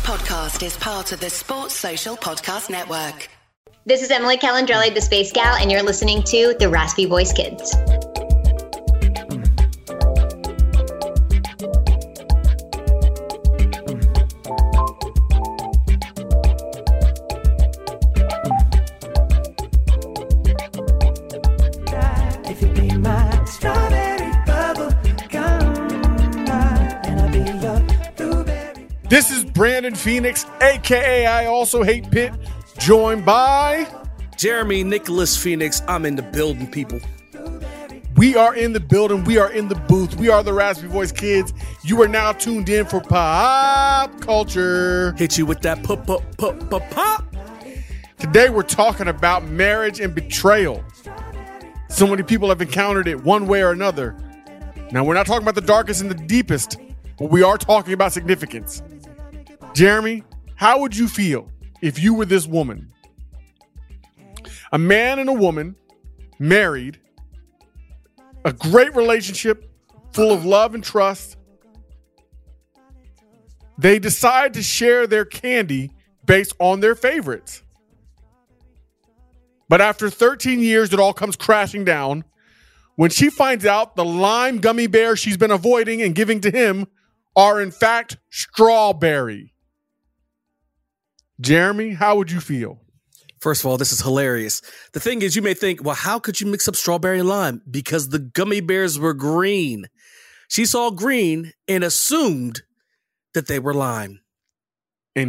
podcast is part of the Sports Social Podcast Network. This is Emily Calandrelli, the Space Gal, and you're listening to the Raspy Voice Kids. This is Brandon Phoenix, a.k.a. I Also Hate Pitt, joined by Jeremy Nicholas Phoenix. I'm in the building, people. We are in the building. We are in the booth. We are the Raspy Voice Kids. You are now tuned in for Pop Culture. Hit you with that pop. Today we're talking about marriage and betrayal. So many people have encountered it one way or another. Now, we're not talking about the darkest and the deepest, but we are talking about significance. Jeremy, how would you feel if you were this woman? A man and a woman, married, a great relationship, full of love and trust. They decide to share their candy based on their favorites. But after 13 years, it all comes crashing down when she finds out the lime gummy bears she's been avoiding and giving to him are in fact strawberry. Jeremy, how would you feel? First of all, this is hilarious. The thing is, you may think, well, how could you mix up strawberry and lime? Because the gummy bears were green. She saw green and assumed that they were lime. And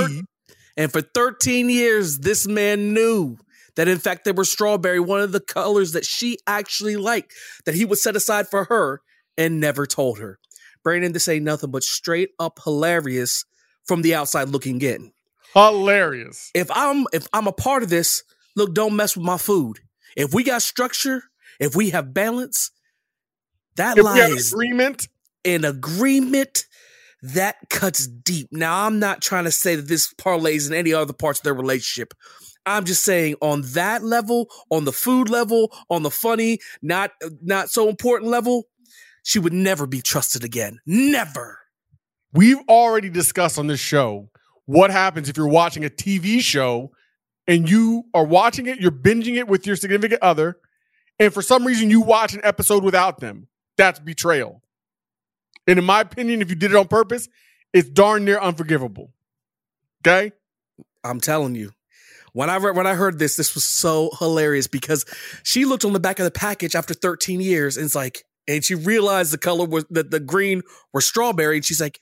for 13 years, this man knew that, in fact, they were strawberry, one of the colors that she actually liked, that he would set aside for her and never told her. Brandon, this ain't nothing but straight up hilarious from the outside looking in. Hilarious. If I'm a part of this, look, don't mess with my food. If we got structure, if we have balance, that lies in agreement that cuts deep. Now, I'm not trying to say that this parlays in any other parts of their relationship. I'm just saying on that level, on the food level, on the funny, not so important level, she would never be trusted again. Never. We've already discussed on this show what happens if you're watching a TV show and you are watching it, you're binging it with your significant other, and for some reason you watch an episode without them. That's betrayal. And in my opinion, if you did it on purpose, it's darn near unforgivable. Okay? I'm telling you. When I heard this was so hilarious because she looked on the back of the package after 13 years and it's like, and she realized the color was that the green were strawberry. And she's like,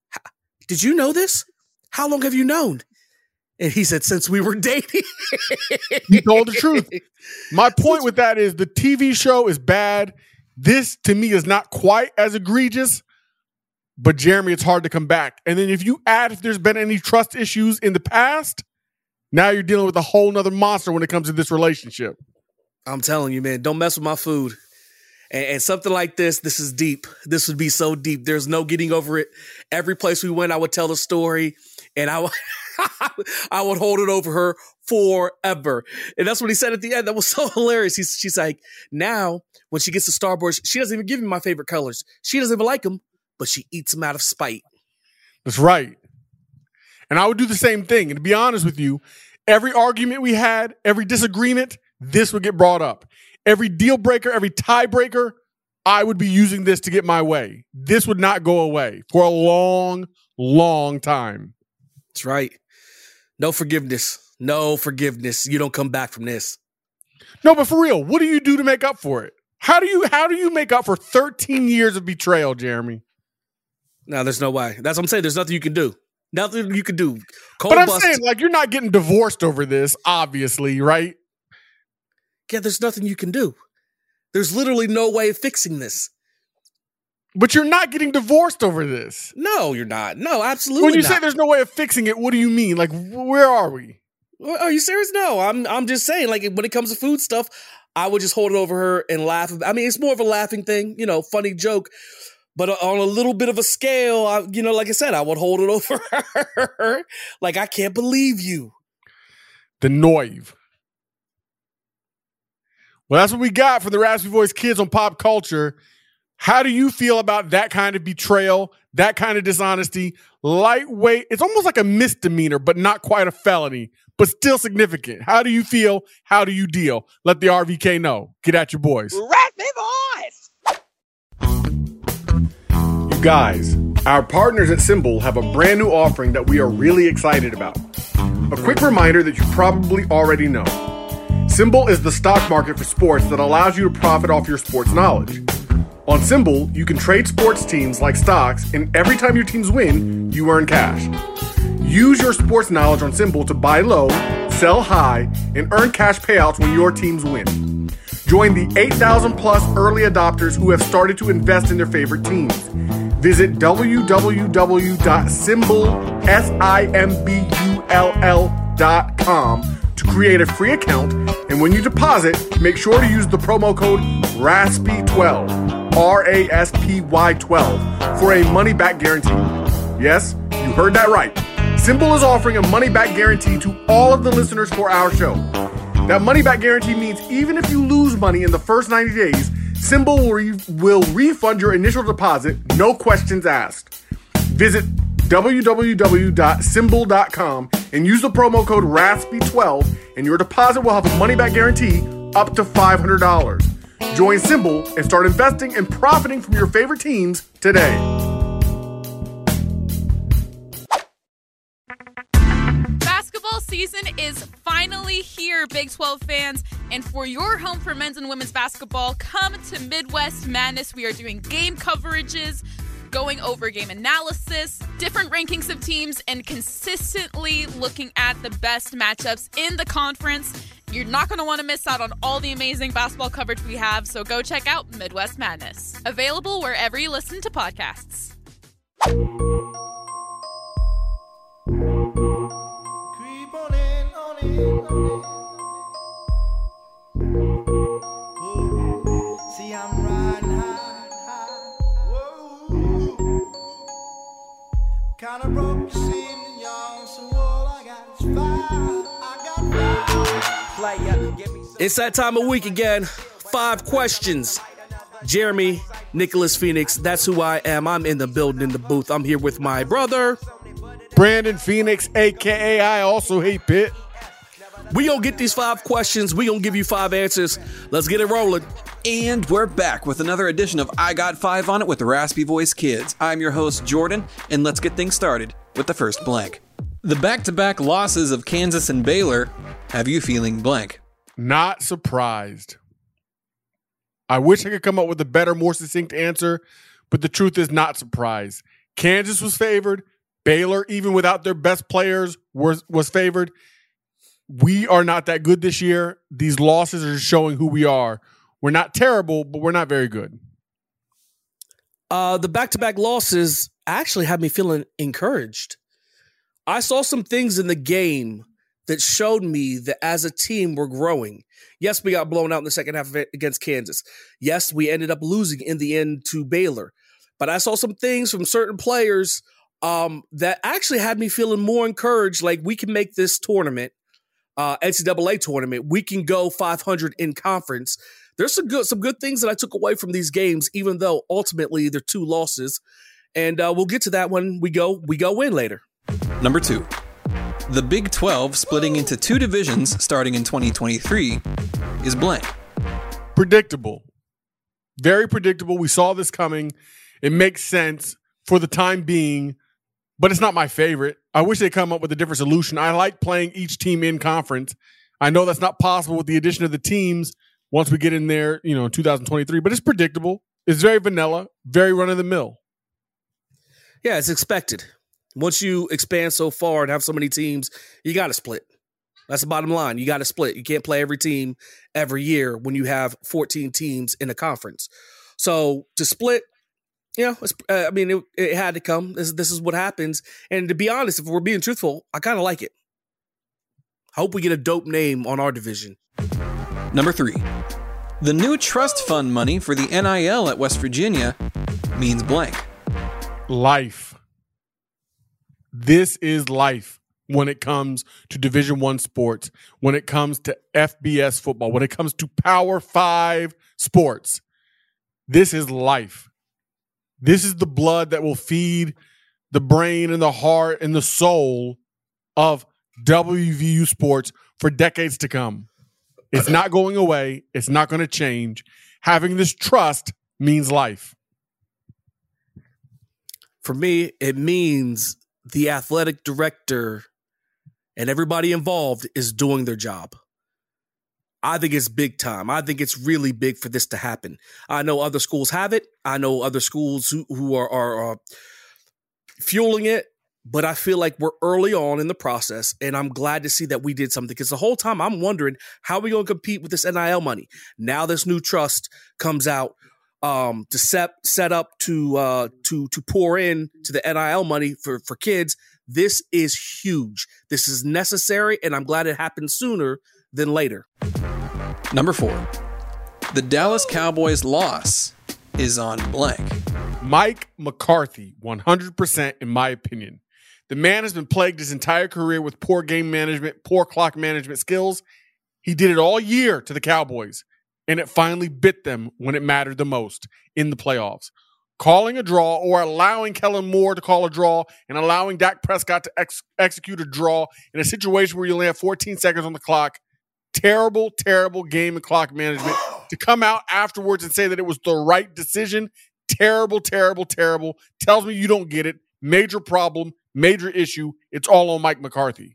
did you know this? How long have you known? And he said, since we were dating. He told the truth. My point with that is the TV show is bad. This, to me, is not quite as egregious. But, Jeremy, it's hard to come back. And then if you add if there's been any trust issues in the past, now you're dealing with a whole nother monster when it comes to this relationship. I'm telling you, man, don't mess with my food. And something like this is deep. This would be so deep. There's no getting over it. Every place we went, I would tell the story, and I would hold it over her forever. And that's what he said at the end. That was so hilarious. She's like, now, when she gets to Starboard, she doesn't even give me my favorite colors. She doesn't even like them, but she eats them out of spite. That's right. And I would do the same thing. And to be honest with you, every argument we had, every disagreement, this would get brought up. Every deal breaker, every tiebreaker, I would be using this to get my way. This would not go away for a long, long time. That's right. No forgiveness. No forgiveness. You don't come back from this. No, but for real, what do you do to make up for it? How do you make up for 13 years of betrayal, Jeremy? No, there's no way. That's what I'm saying. There's nothing you can do. Nothing you can do. But I'm saying, like, you're not getting divorced over this, obviously, right? Yeah, there's nothing you can do. There's literally no way of fixing this. But you're not getting divorced over this. No, you're not. No, absolutely not. When you say there's no way of fixing it, what do you mean? Like, where are we? Are you serious? No, I'm just saying, like, when it comes to food stuff, I would just hold it over her and laugh. I mean, it's more of a laughing thing, funny joke. But on a little bit of a scale, like I said, I would hold it over her. Like, I can't believe you. The Noive. Well, that's what we got for the Raspy Voice Kids on Pop Culture. How do you feel about that kind of betrayal, that kind of dishonesty? Lightweight, it's almost like a misdemeanor, but not quite a felony, but still significant. How do you feel? How do you deal? Let the RVK know. Get at your boys. Raspy Voice! You guys, our partners at Symbol have a brand new offering that we are really excited about. A quick reminder that you probably already know. Symbol is the stock market for sports that allows you to profit off your sports knowledge. On Symbol, you can trade sports teams like stocks, and every time your teams win, you earn cash. Use your sports knowledge on Symbol to buy low, sell high, and earn cash payouts when your teams win. Join the 8,000 plus early adopters who have started to invest in their favorite teams. Visit www.symbol.com to create a free account, and when you deposit, make sure to use the promo code RASPY12. RASPY12 for a money-back guarantee. Yes, you heard that right. Symbol is offering a money-back guarantee to all of the listeners for our show. That money-back guarantee means even if you lose money in the first 90 days, Symbol will refund your initial deposit, no questions asked. Visit www.symbol.com and use the promo code RASPY12, and your deposit will have a money-back guarantee up to $500. Join Symbol and start investing and profiting from your favorite teams today. Basketball season is finally here, Big 12 fans. And for your home for men's and women's basketball, come to Midwest Madness. We are doing game coverages, going over game analysis, different rankings of teams, and consistently looking at the best matchups in the conference. You're not going to want to miss out on all the amazing basketball coverage we have, so go check out Midwest Madness. Available wherever you listen to podcasts. Creep on in, on in, on in. Ooh, see, I'm riding high. Whoa. Kind of broke, you see me, y'all, so all I got is fire. I got fire. It's that time of week again. 5 questions. Jeremy, Nicholas Phoenix, that's who I am. I'm in the building, in the booth. I'm here with my brother, Brandon Phoenix, a.k.a. I also hate Pitt. We gonna get these 5 questions. We gonna give you 5 answers. Let's get it rolling. And we're back with another edition of I Got 5 on It with the Raspy Voice Kids. I'm your host, Jordan, and let's get things started with the first blank. The back-to-back losses of Kansas and Baylor have you feeling blank? Not surprised. I wish I could come up with a better, more succinct answer, but the truth is not surprised. Kansas was favored. Baylor, even without their best players, was favored. We are not that good this year. These losses are showing who we are. We're not terrible, but we're not very good. The back-to-back losses actually had me feeling encouraged. I saw some things in the game that showed me that as a team, we're growing. Yes, we got blown out in the second half against Kansas. Yes, we ended up losing in the end to Baylor. But I saw some things from certain players that actually had me feeling more encouraged, like we can make this tournament, NCAA tournament. We can go 500 in conference. There's some good things that I took away from these games, even though ultimately they're 2 losses. And we'll get to that when we go in later. Number 2. The Big 12 splitting into 2 divisions starting in 2023 is blank. Predictable. Very predictable. We saw this coming. It makes sense for the time being, but it's not my favorite. I wish they'd come up with a different solution. I like playing each team in conference. I know that's not possible with the addition of the teams once we get in there, in 2023, but it's predictable. It's very vanilla, very run-of-the-mill. Yeah, it's expected. Once you expand so far and have so many teams, you got to split. That's the bottom line. You got to split. You can't play every team every year when you have 14 teams in a conference. So to split, it had to come. This is what happens. And to be honest, if we're being truthful, I kind of like it. I hope we get a dope name on our division. Number 3. The new trust fund money for the NIL at West Virginia means blank. Life. This is life when it comes to Division I sports, when it comes to FBS football, when it comes to Power 5 sports. This is life. This is the blood that will feed the brain and the heart and the soul of WVU sports for decades to come. It's not going away. It's not going to change. Having this trust means life. For me, it means the athletic director and everybody involved is doing their job. I think it's big time. I think it's really big for this to happen. I know other schools have it. I know other schools who are fueling it, but I feel like we're early on in the process, and I'm glad to see that we did something, because the whole time I'm wondering how are we going to compete with this NIL money. Now this new trust comes out to set up to pour in to the NIL money for kids. This is huge. This is necessary, and I'm glad it happened sooner than later. Number 4, the Dallas Cowboys loss is on blank. Mike McCarthy, 100% in my opinion. The man has been plagued his entire career with poor game management, poor clock management skills. He did it all year to the Cowboys, and it finally bit them when it mattered the most in the playoffs. Calling a draw or allowing Kellen Moore to call a draw and allowing Dak Prescott to execute a draw in a situation where you only have 14 seconds on the clock. Terrible, terrible game and clock management. To come out afterwards and say that it was the right decision, terrible, terrible, terrible. Tells me you don't get it. Major problem, major issue. It's all on Mike McCarthy.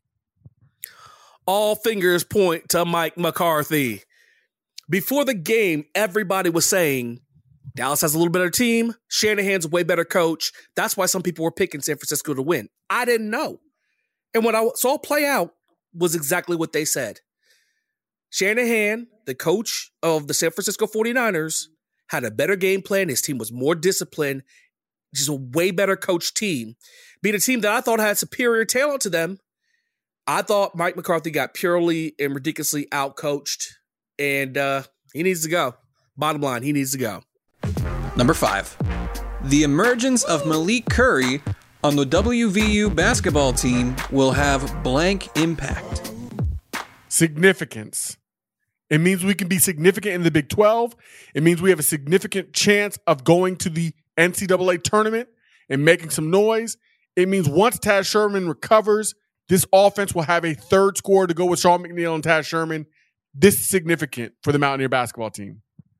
All fingers point to Mike McCarthy. Before the game, everybody was saying Dallas has a little better team. Shanahan's a way better coach. That's why some people were picking San Francisco to win. I didn't know. And what I saw play out was exactly what they said. Shanahan, the coach of the San Francisco 49ers, had a better game plan. His team was more disciplined. Just a way better coached team. Being a team that I thought had superior talent to them, I thought Mike McCarthy got purely and ridiculously outcoached, and he needs to go. Bottom line, he needs to go. Number 5, the emergence of Malik Curry on the WVU basketball team will have blank impact. Significance. It means we can be significant in the Big 12. It means we have a significant chance of going to the NCAA tournament and making some noise. It means once Taz Sherman recovers, this offense will have a third scorer to go with Sean McNeil and Taz Sherman. This is significant for the Mountaineer basketball team.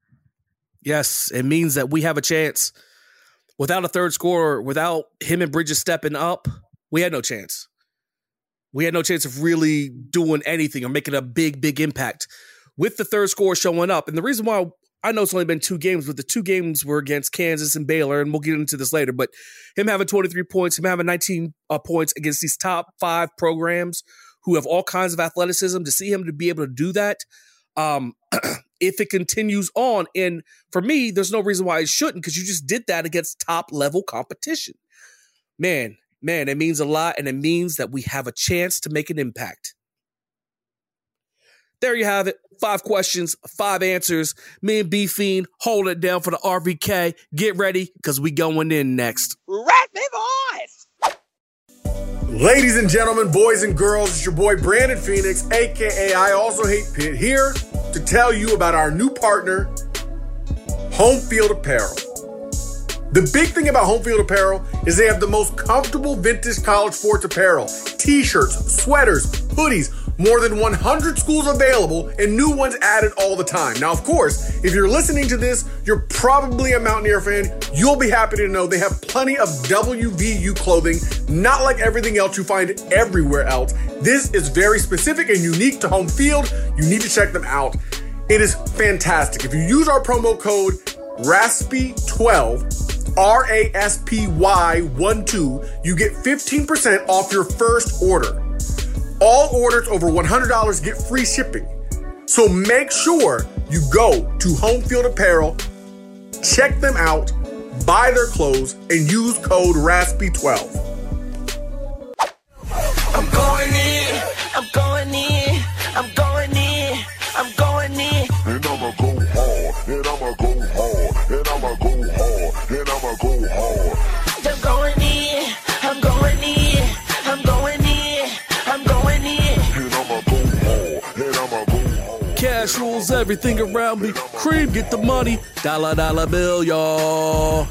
Yes, it means that we have a chance. Without a third scorer, without him and Bridges stepping up, we had no chance. We had no chance of really doing anything or making a big, big impact with the third scorer showing up. And the reason why I know it's only been 2 games, but the 2 games were against Kansas and Baylor, and we'll get into this later, but him having 23 points, him having 19 points against these top 5 programs who have all kinds of athleticism, to see him to be able to do that, if it continues on, and for me, there's no reason why it shouldn't, because you just did that against top-level competition. Man, it means a lot, and it means that we have a chance to make an impact. There you have it. 5 questions, 5 answers. Me and B-Fiend hold it down for the RVK. Get ready, because we going in next. Raspy Voice! Ladies and gentlemen, boys and girls, it's your boy Brandon Phoenix, a.k.a. I Also Hate Pitt, here to tell you about our new partner, Home Field Apparel. The big thing about Home Field Apparel is they have the most comfortable vintage college sports apparel, t-shirts, sweaters, hoodies, more than 100 schools available and new ones added all the time. Now, of course, if you're listening to this, you're probably a Mountaineer fan. You'll be happy to know they have plenty of WVU clothing, not like everything else you find everywhere else. This is very specific and unique to Home Field. You need to check them out. It is fantastic. If you use our promo code RASPY12, RASPY12, you get 15% off your first order. All orders over $100 get free shipping. So make sure you go to Home Field Apparel, check them out, buy their clothes, and use code RASPY12. I'm going in, I'm going in, I'm going in, I'm going in. And I'ma go hard, and I'ma go hard, and I'ma go hard, and I'ma go hard. I'm going in, I'm going in, I'm going in, I'm going in. And I'ma go hard, and I'ma go hard. Cash rules everything around me. Cream, get the money. Dollar bill, y'all.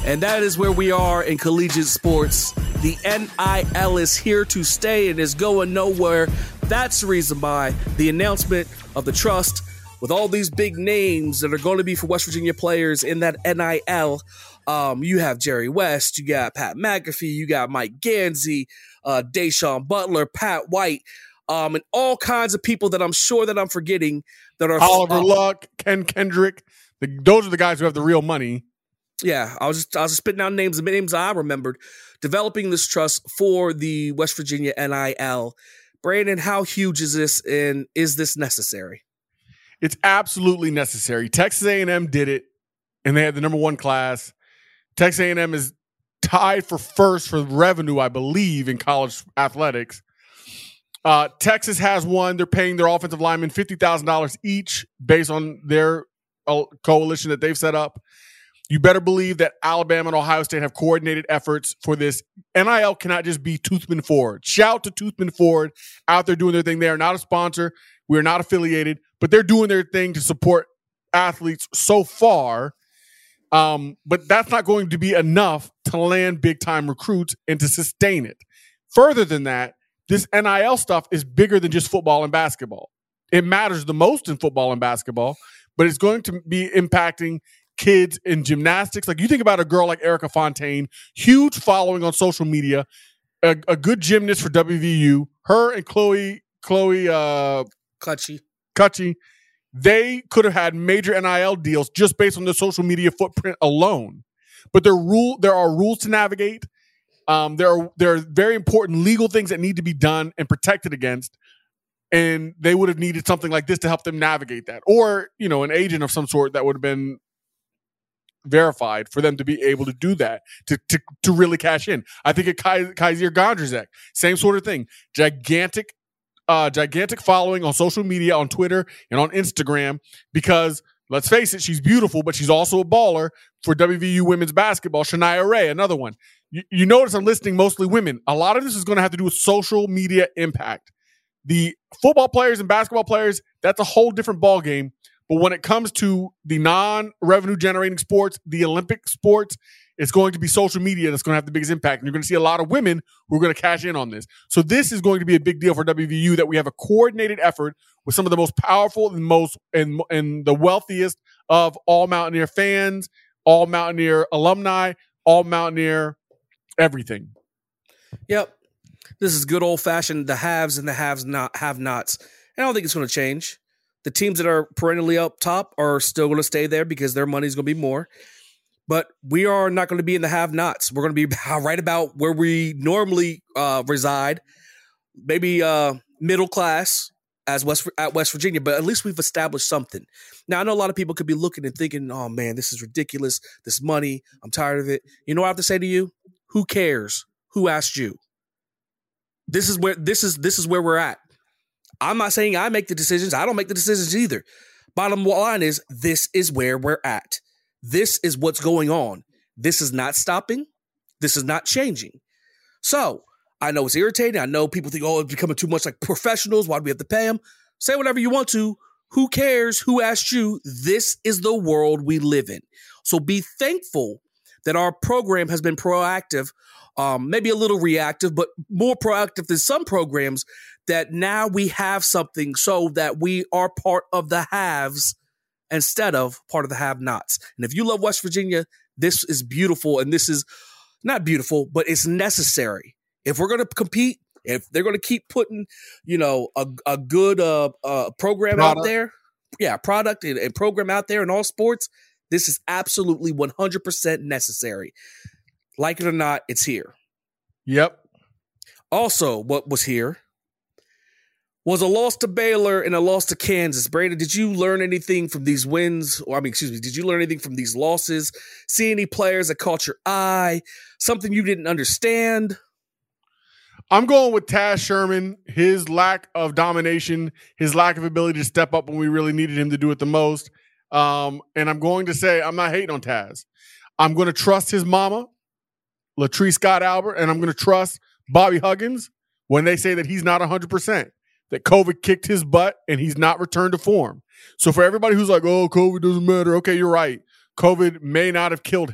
And that is where we are in collegiate sports. The NIL is here to stay and is going nowhere. That's the reason why the announcement of the trust with all these big names that are going to be for West Virginia players in that NIL. You have Jerry West, you got Pat McAfee, you got Mike Gansey, Deshaun Butler, Pat White, and all kinds of people that I'm sure that I'm forgetting that are Oliver Luck, Ken Kendrick. Those are the guys who have the real money. Yeah, I was just spitting out names I remembered. Developing this trust for the West Virginia NIL. Brandon, how huge is this, and is this necessary? It's absolutely necessary. Texas A&M did it, and they had the number 1 class. Texas A&M is tied for first for revenue, I believe, in college athletics. Texas has one. They're paying their offensive linemen $50,000 each based on their coalition that they've set up. You better believe that Alabama and Ohio State have coordinated efforts for this. NIL cannot just be Toothman Ford. Shout to Toothman Ford out there doing their thing. They are not a sponsor. We are not affiliated, but they're doing their thing to support athletes so far. But that's not going to be enough to land big-time recruits and to sustain it. Further than that, this NIL stuff is bigger than just football and basketball. It matters the most in football and basketball, but it's going to be impacting kids in gymnastics. Like, you think about a girl like Erica Fontaine, huge following on social media, a good gymnast for WVU. Her and Chloe Cutchy, they could have had major NIL deals just based on their social media footprint alone. But there are rules to navigate. There are very important legal things that need to be done and protected against. And they would have needed something like this to help them navigate that. Or, an agent of some sort that would have been verified for them to be able to do that, to really cash in. I think at Kaiser Gondrzak, same sort of thing. Gigantic following on social media, on Twitter and on Instagram, because let's face it, she's beautiful, but she's also a baller for WVU women's basketball. Shania Ray, another one. You notice I'm listing mostly women. A lot of this is going to have to do with social media impact. The football players and basketball players, that's a whole different ballgame. But when it comes to the non-revenue generating sports, the Olympic sports, it's going to be social media that's going to have the biggest impact. And you're going to see a lot of women who are going to cash in on this. So this is going to be a big deal for WVU, that we have a coordinated effort with some of the most powerful and the wealthiest of all Mountaineer fans, all Mountaineer alumni, all Mountaineer everything. Yep. This is good old-fashioned the haves and the have-nots. I don't think it's going to change. The teams that are perennially up top are still going to stay there because their money is going to be more. But we are not going to be in the have-nots. We're going to be right about where we normally reside, maybe middle class at West Virginia, but at least we've established something. Now, I know a lot of people could be looking and thinking, oh, man, this is ridiculous, this money, I'm tired of it. You know what I have to say to you? Who cares? Who asked you? This is where we're at. I'm not saying I make the decisions. I don't make the decisions either. Bottom line is, this is where we're at. This is what's going on. This is not stopping. This is not changing. So I know it's irritating. I know people think, oh, it's becoming too much like professionals. Why do we have to pay them? Say whatever you want to. Who cares? Who asked you? This is the world we live in. So be thankful that our program has been proactive, maybe a little reactive, but more proactive than some programs, that now we have something so that we are part of the haves instead of part of the have-nots. And if you love West Virginia, this is beautiful, and this is not beautiful, but it's necessary. If we're going to compete, if they're going to keep putting, a good program out there, product and program out there in all sports, this is absolutely 100% necessary. Like it or not, it's here. Yep. Also, what was here was a loss to Baylor and a loss to Kansas. Brandon, did you learn anything from these wins? Did you learn anything from these losses? See any players that caught your eye? Something you didn't understand? I'm going with Taz Sherman, his lack of domination, his lack of ability to step up when we really needed him to do it the most. And I'm going to say, I'm not hating on Taz. I'm going to trust his mama, Latrice Scott Albert, and I'm going to trust Bobby Huggins when they say that he's not 100%, that COVID kicked his butt and he's not returned to form. So for everybody who's like, oh, COVID doesn't matter. Okay, you're right. COVID may not have killed him.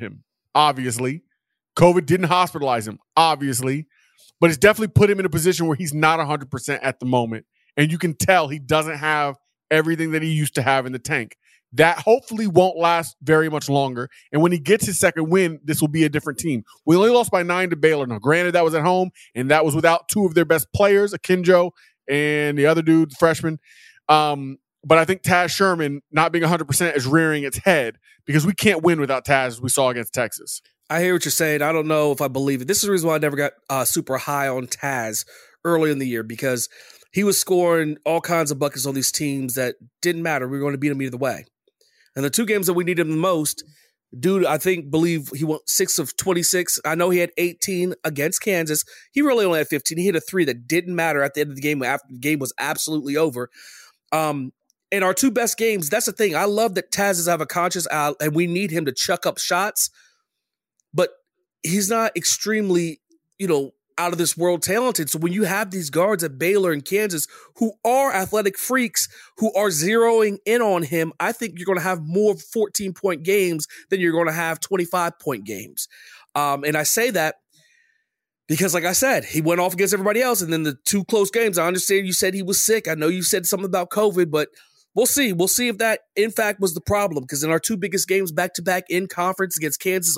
obviously. COVID didn't hospitalize him, obviously. But it's definitely put him in a position where he's not 100% at the moment. And you can tell he doesn't have everything that he used to have in the tank. That hopefully won't last very much longer. And when he gets his second win, this will be a different team. We only lost by 9 to Baylor. Now, granted, that was at home, and that was without 2 of their best players, Akinjo and the other dude, the freshman. But I think Taz Sherman not being 100% is rearing its head because we can't win without Taz, as we saw against Texas. I hear what you're saying. I don't know if I believe it. This is the reason why I never got super high on Taz early in the year, because he was scoring all kinds of buckets on these teams that didn't matter. We were going to beat them either way. And the 2 games that we needed him the most, dude, believe he went 6 of 26. I know he had 18 against Kansas. He really only had 15. He hit a 3 that didn't matter at the end of the game after the game was absolutely over. In our 2 best games, that's the thing. I love that Taz is have a conscious out, and we need him to chuck up shots, but he's not extremely, out of this world talented. So when you have these guards at Baylor and Kansas who are athletic freaks, who are zeroing in on him, I think you're going to have more 14-point games than you're going to have 25-point games. And I say that because, like I said, he went off against everybody else. And then the 2 close games, I understand you said he was sick. I know you said something about COVID, but we'll see. We'll see if that, in fact, was the problem. Because in our 2 biggest games back-to-back in conference against Kansas,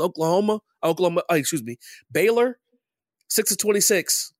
Baylor, 6 of 26.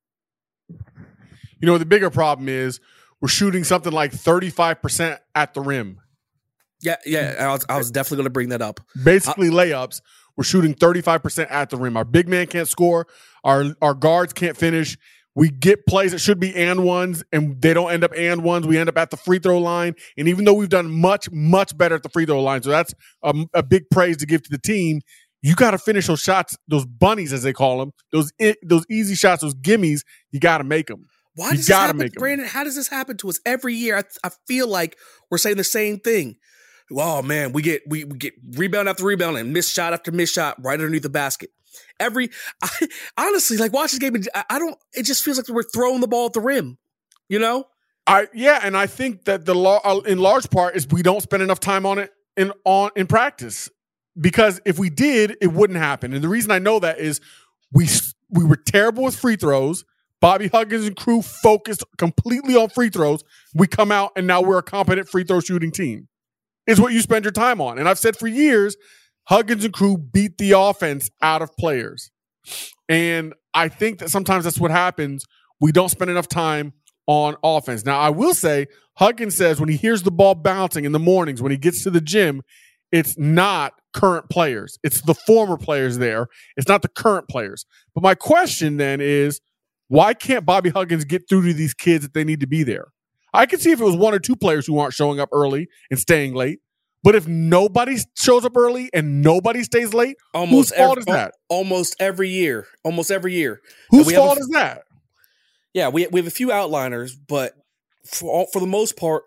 The bigger problem is we're shooting something like 35% at the rim. Yeah. I was definitely going to bring that up. Basically layups. We're shooting 35% at the rim. Our big man can't score. Our guards can't finish. We get plays that should be and ones, and they don't end up and ones. We end up at the free throw line. And even though we've done much, much better at the free throw line, so that's a big praise to give to the team, you got to finish those shots, those bunnies, as they call them, those easy shots, those gimmies. You got to make them. Why does this happen, Brandon? How does this happen to us every year? I feel like we're saying the same thing. Oh man, we get rebound after rebound and miss shot after miss shot right underneath the basket. Honestly, like watch this game, I don't. It just feels like we're throwing the ball at the rim. And I think that in large part is we don't spend enough time on it in practice. Because if we did, it wouldn't happen. And the reason I know that is we were terrible with free throws. Bobby Huggins and crew focused completely on free throws. We come out, and now we're a competent free throw shooting team. It's what you spend your time on. And I've said for years, Huggins and crew beat the offense out of players. And I think that sometimes that's what happens. We don't spend enough time on offense. Now, I will say, Huggins says when he hears the ball bouncing in the mornings, when he gets to the gym, it's not current players. It's the former players there. It's not the current players. But my question then is, why can't Bobby Huggins get through to these kids that they need to be there? I could see if it was 1 or 2 players who aren't showing up early and staying late. But if nobody shows up early and nobody stays late, whose fault is that? Almost every year. Whose fault is that? Yeah, we have a few outliners, but for the most part,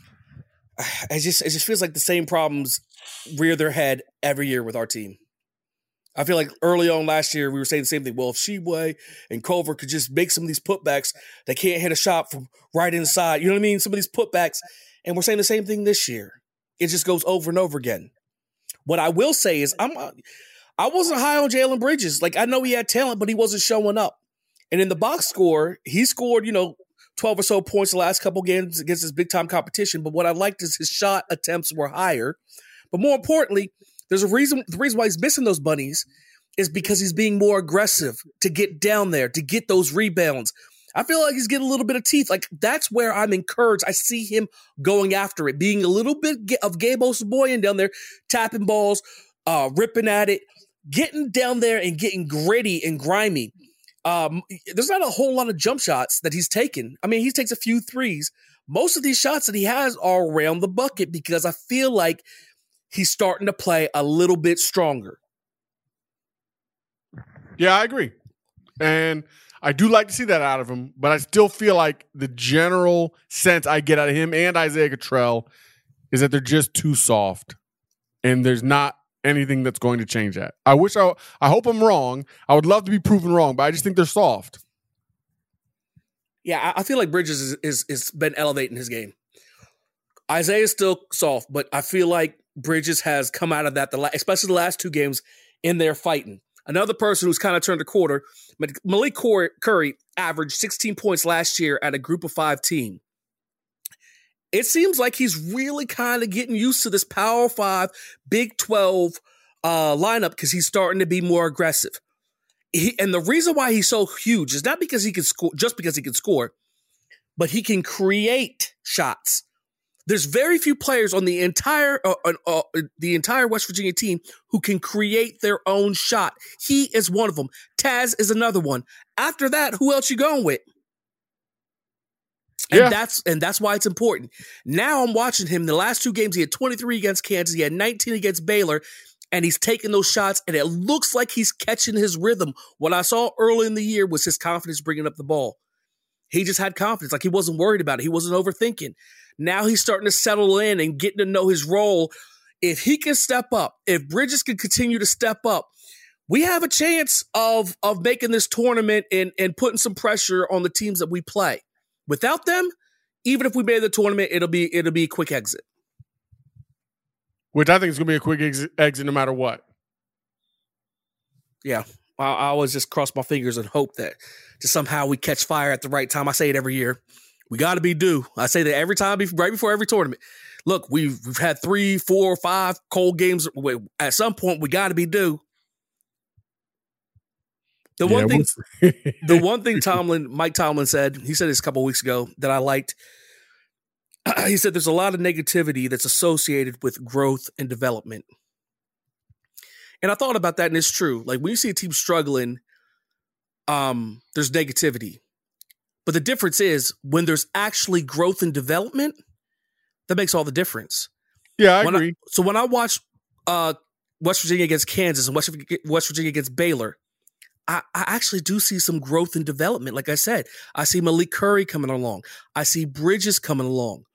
it just feels like the same problems rear their head every year with our team. I feel like early on last year, we were saying the same thing. Well, if Sheway and Culver could just make some of these putbacks, they can't hit a shot from right inside. You know what I mean? Some of these putbacks. And we're saying the same thing this year. It just goes over and over again. What I will say is I wasn't high on Jalen Bridges. Like, I know he had talent, but he wasn't showing up. And in the box score, he scored, 12 or so points the last couple games against this big-time competition. But what I liked is his shot attempts were higher. But more importantly, there's a reason. The reason why he's missing those bunnies is because he's being more aggressive to get down there, to get those rebounds. I feel like he's getting a little bit of teeth. Like, that's where I'm encouraged. I see him going after it, being a little bit of Gabe Osabuoyen down there, tapping balls, ripping at it, getting down there and getting gritty and grimy. There's not a whole lot of jump shots that he's taken. I mean, he takes a few threes. Most of these shots that he has are around the bucket because I feel like he's starting to play a little bit stronger. Yeah, I agree. And I do like to see that out of him, but I still feel like the general sense I get out of him and Isaiah Cottrell is that they're just too soft. And there's not anything that's going to change that. I hope I'm wrong. I would love to be proven wrong, but I just think they're soft. Yeah, I feel like Bridges is been elevating his game. Isaiah's still soft, but I feel like Bridges has come out of that, especially the last 2 games, in there fighting. Another person who's kind of turned a quarter, Malik Curry averaged 16 points last year at a group of 5 team. It seems like he's really kind of getting used to this Power 5, Big 12 lineup because he's starting to be more aggressive. And the reason why he's so huge is not because he can score, just because he can score, but he can create shots. There's very few players on the entire West Virginia team who can create their own shot. He is one of them. Taz is another one. After that, who else you going with? And that's why it's important. Now I'm watching him. The last 2 games, he had 23 against Kansas. He had 19 against Baylor. And he's taking those shots, and it looks like he's catching his rhythm. What I saw early in the year was his confidence bringing up the ball. He just had confidence, like he wasn't worried about it. He wasn't overthinking. Now he's starting to settle in and getting to know his role. If he can step up, if Bridges can continue to step up, we have a chance of making this tournament and putting some pressure on the teams that we play. Without them, even if we made the tournament, it'll be a quick exit. Which I think is going to be a quick exit no matter what. Yeah. I always just cross my fingers and hope that just somehow we catch fire at the right time. I say it every year. We got to be due. I say that every time, right before every tournament. Look, we've had 3, 4, 5 cold games. At some point, we got to be due. The one thing Mike Tomlin said, he said this a couple of weeks ago that I liked. He said there's a lot of negativity that's associated with growth and development. And I thought about that, and it's true. Like when you see a team struggling, there's negativity. But the difference is when there's actually growth and development, that makes all the difference. Yeah, I agree. When I watch West Virginia against Kansas and West Virginia against Baylor, I actually do see some growth and development. Like I said, I see Malik Curry coming along. I see Bridges coming along.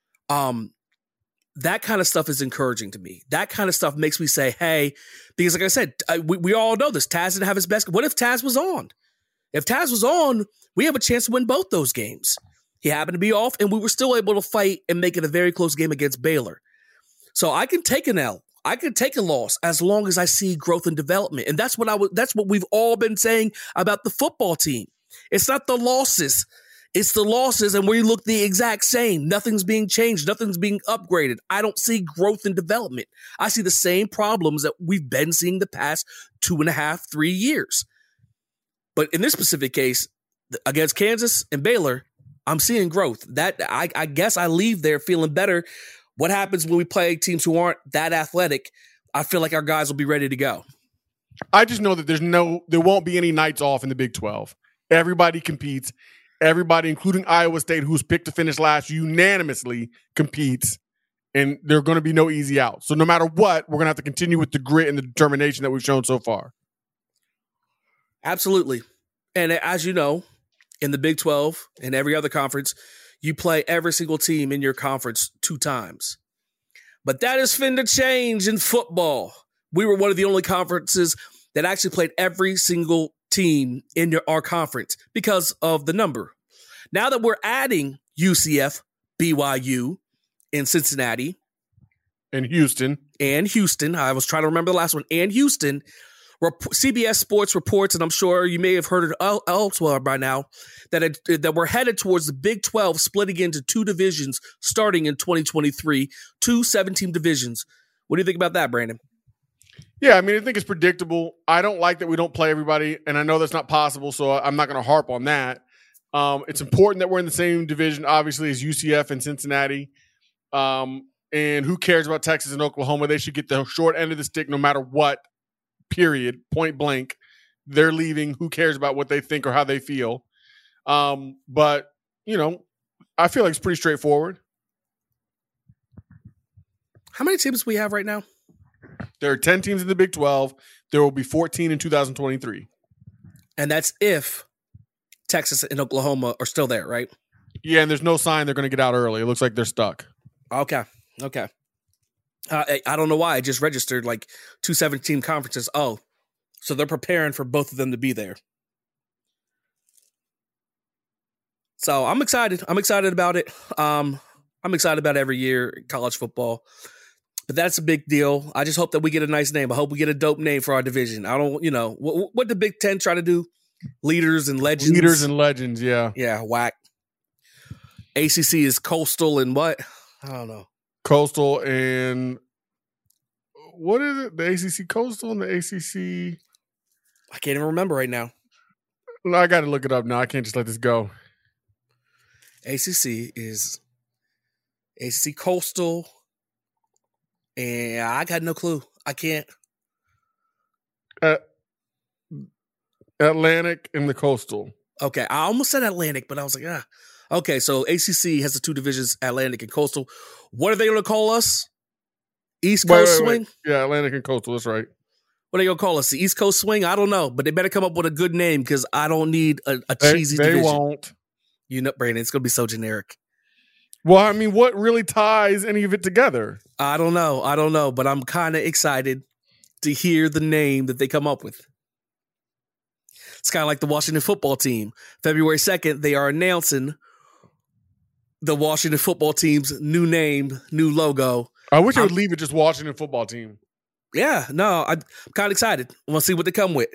That kind of stuff is encouraging to me. That kind of stuff makes me say, hey, because like I said, we all know this. Taz didn't have his best. What if Taz was on? If Taz was on, we have a chance to win both those games. He happened to be off, and we were still able to fight and make it a very close game against Baylor. So I can take an L. I can take a loss as long as I see growth and development. And that's what we've all been saying about the football team. It's not the losses. It's the losses, and we look the exact same. Nothing's being changed. Nothing's being upgraded. I don't see growth and development. I see the same problems that we've been seeing the past 2.5, 3 years. But in this specific case, against Kansas and Baylor, I'm seeing growth. That I guess I leave there feeling better. What happens when we play teams who aren't that athletic? I feel like our guys will be ready to go. I just know that there won't be any nights off in the Big 12. Everybody competes. Everybody, including Iowa State, who's picked to finish last, unanimously competes, and there are going to be no easy outs. So no matter what, we're going to have to continue with the grit and the determination that we've shown so far. Absolutely. And as you know, in the Big 12 and every other conference, you play every single team in your conference 2 times. But that is finna change in football. We were one of the only conferences that actually played every single team in our conference because of the number. Now that we're adding UCF, BYU, and Cincinnati. And Houston. I was trying to remember the last one. And Houston. CBS Sports reports, and I'm sure you may have heard it elsewhere by now, that we're headed towards the Big 12 splitting into 2 divisions starting in 2023, 2 7-team divisions. What do you think about that, Brandon? Yeah, I mean, I think it's predictable. I don't like that we don't play everybody, and I know that's not possible, so I'm not going to harp on that. It's important that we're in the same division, obviously, as UCF and Cincinnati. And who cares about Texas and Oklahoma? They should get the short end of the stick no matter what. Period, point blank. They're leaving. Who cares about what they think or how they feel? But, I feel like it's pretty straightforward. How many teams do we have right now? There are 10 teams in the Big 12. There will be 14 in 2023. And that's if Texas and Oklahoma are still there, right? Yeah, and there's no sign they're going to get out early. It looks like they're stuck. Okay. I don't know why. I just registered like 2 7-team conferences. Oh, so they're preparing for both of them to be there. So I'm excited. I'm excited about it. I'm excited about every year in college football. But that's a big deal. I just hope that we get a nice name. I hope we get a dope name for our division. I don't, what the Big Ten try to do? Leaders and legends. Leaders and legends, yeah. Yeah, whack. ACC is Coastal and what? I don't know. Coastal and what is it? The ACC Coastal and the ACC. I can't even remember right now. I got to look it up now. I can't just let this go. ACC is ACC Coastal, and I got no clue. I can't. Atlantic and the Coastal. Okay, I almost said Atlantic, but I was like, ah. Okay, so ACC has the two divisions, Atlantic and Coastal. What are they going to call us? East Coast Swing? Yeah, Atlantic and Coastal, that's right. What are they going to call us? The East Coast Swing? I don't know, but they better come up with a good name because I don't need a cheesy division. They won't. Brandon, it's going to be so generic. Well, I mean, what really ties any of it together? I don't know, but I'm kind of excited to hear the name that they come up with. It's kind of like the Washington football team. February 2nd, they are announcing the Washington football team's new name, new logo. I wish I would leave it just Washington football team. Yeah, no, I'm kind of excited. I want to see what they come with.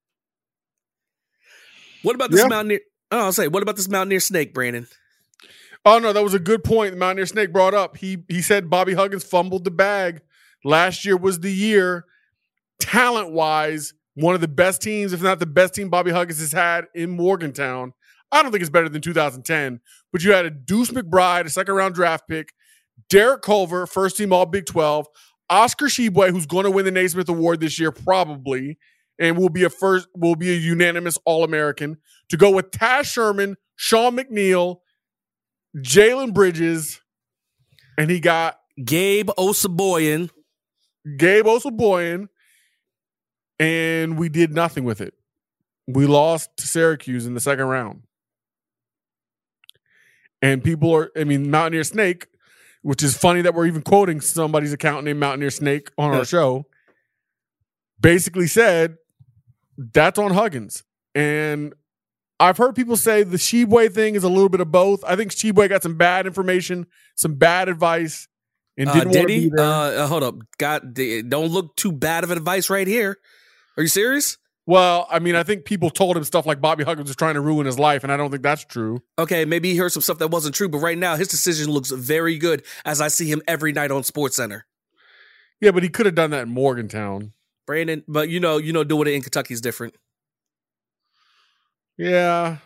What about this Mountaineer? Oh, I'll say, what about this Mountaineer snake, Brandon? Oh, no, that was a good point the Mountaineer Snake brought up. He said Bobby Huggins fumbled the bag. Last year was the year, talent-wise, one of the best teams, if not the best team Bobby Huggins has had in Morgantown. I don't think it's better than 2010, but you had a Deuce McBride, a second-round draft pick, Derek Culver, first-team All-Big 12, Oscar Tshiebwe, who's going to win the Naismith Award this year probably, and will be a unanimous All-American, to go with Taz Sherman, Sean McNeil, Jalen Bridges, and he got Gabe Osabuohien, and we did nothing with it. We lost to Syracuse in the second round. And Mountaineer Snake, which is funny that we're even quoting somebody's account named Mountaineer Snake on our show, basically said, that's on Huggins. And I've heard people say the Tshiebwe thing is a little bit of both. I think Tshiebwe got some bad information, some bad advice, and didn't want to be there. Hold up. Don't look too bad of advice right here. Are you serious? Well, I mean, I think people told him stuff like Bobby Huggins was trying to ruin his life, and I don't think that's true. Okay, maybe he heard some stuff that wasn't true, but right now his decision looks very good as I see him every night on SportsCenter. Yeah, but he could have done that in Morgantown. Brandon, but doing it in Kentucky is different. Yeah,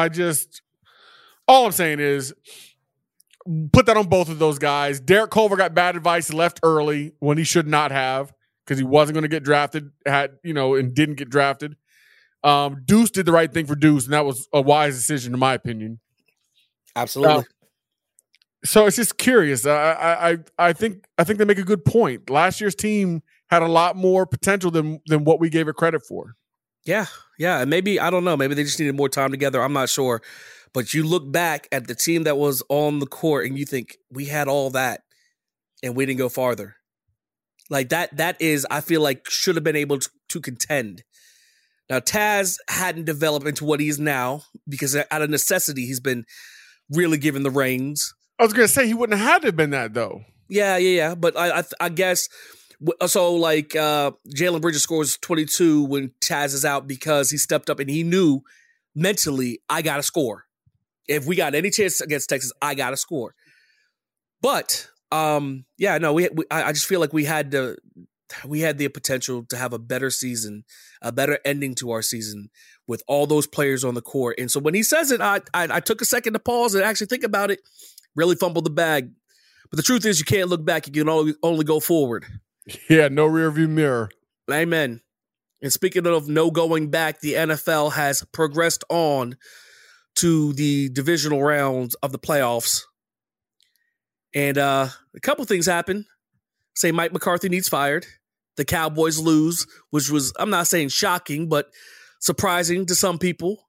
all I'm saying is put that on both of those guys. Derek Culver got bad advice and left early when he should not have because he wasn't going to get drafted, and didn't get drafted. Deuce did the right thing for Deuce, and that was a wise decision, in my opinion. Absolutely. So it's just curious. I think they make a good point. Last year's team had a lot more potential than what we gave it credit for. Yeah. And maybe, I don't know, maybe they just needed more time together. I'm not sure. But you look back at the team that was on the court and you think, we had all that and we didn't go farther. Like that is, I feel like, should have been able to contend. Now, Taz hadn't developed into what he is now because out of necessity, he's been really given the reins. I was going to say he wouldn't have had to have been that, though. Yeah. But I guess... So, Jalen Bridges scores 22 when Taz is out because he stepped up and he knew mentally, I got to score. If we got any chance against Texas, I got to score. But, I just feel like we had the potential to have a better season, a better ending to our season with all those players on the court. And so when he says it, I took a second to pause and actually think about it, really fumbled the bag. But the truth is you can't look back. You can only go forward. Yeah, no rear view mirror. Amen. And speaking of no going back, the NFL has progressed on to the divisional rounds of the playoffs. And a couple things happen. Say Mike McCarthy needs fired. The Cowboys lose, which was, I'm not saying shocking, but surprising to some people.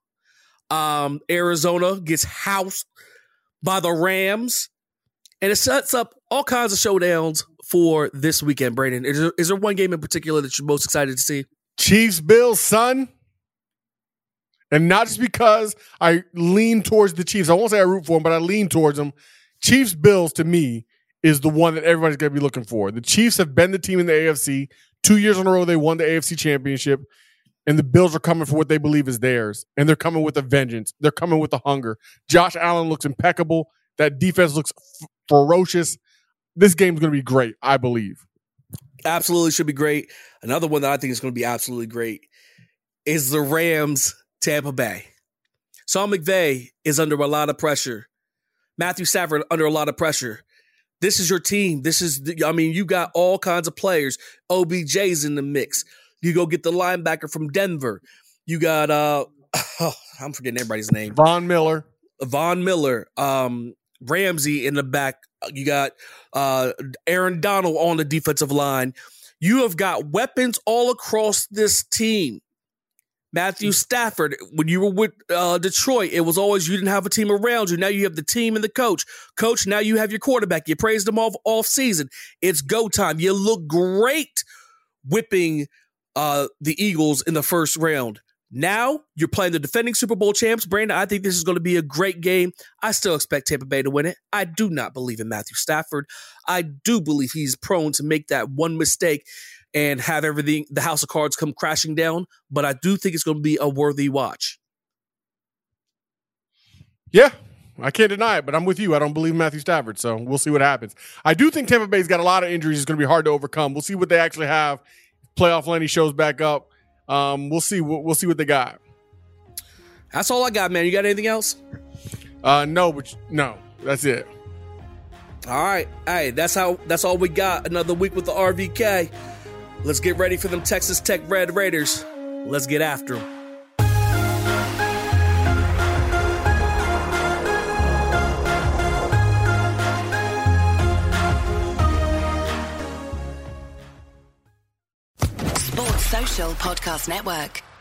Arizona gets housed by the Rams. And it sets up all kinds of showdowns for this weekend, Brandon. Is there one game in particular that you're most excited to see? Chiefs, Bills, son. And not just because I lean towards the Chiefs. I won't say I root for them, but I lean towards them. Chiefs, Bills, to me, is the one that everybody's going to be looking for. The Chiefs have been the team in the AFC. 2 years in a row, they won the AFC Championship, and the Bills are coming for what they believe is theirs, and they're coming with a vengeance. They're coming with a hunger. Josh Allen looks impeccable. That defense looks ferocious. This game's going to be great, I believe. Absolutely should be great. Another one that I think is going to be absolutely great is the Rams Tampa Bay. Sean McVay is under a lot of pressure. Matthew Stafford under a lot of pressure. This is your team. You got all kinds of players. OBJ's in the mix. You go get the linebacker from Denver. You got, I'm forgetting everybody's name. Von Miller. Ramsey in the back. You got Aaron Donald on the defensive line. You have got weapons all across this team. Matthew Stafford, when you were with Detroit, it was always you didn't have a team around you. Now you have the team and the coach. Coach, now you have your quarterback. You praised him off season. It's go time. You look great whipping the Eagles in the first round. Now you're playing the defending Super Bowl champs. Brandon, I think this is going to be a great game. I still expect Tampa Bay to win it. I do not believe in Matthew Stafford. I do believe he's prone to make that one mistake and have everything, the house of cards, come crashing down. But I do think it's going to be a worthy watch. Yeah, I can't deny it, but I'm with you. I don't believe Matthew Stafford, so we'll see what happens. I do think Tampa Bay's got a lot of injuries. It's going to be hard to overcome. We'll see what they actually have. Playoff Lenny shows back up. We'll see what they got. That's all I got, man. You got anything else? No, that's it. All right. Hey, that's all we got. Another week with the RVK. Let's get ready for them Texas Tech Red Raiders. Let's get after them. Sports Social Podcast Network.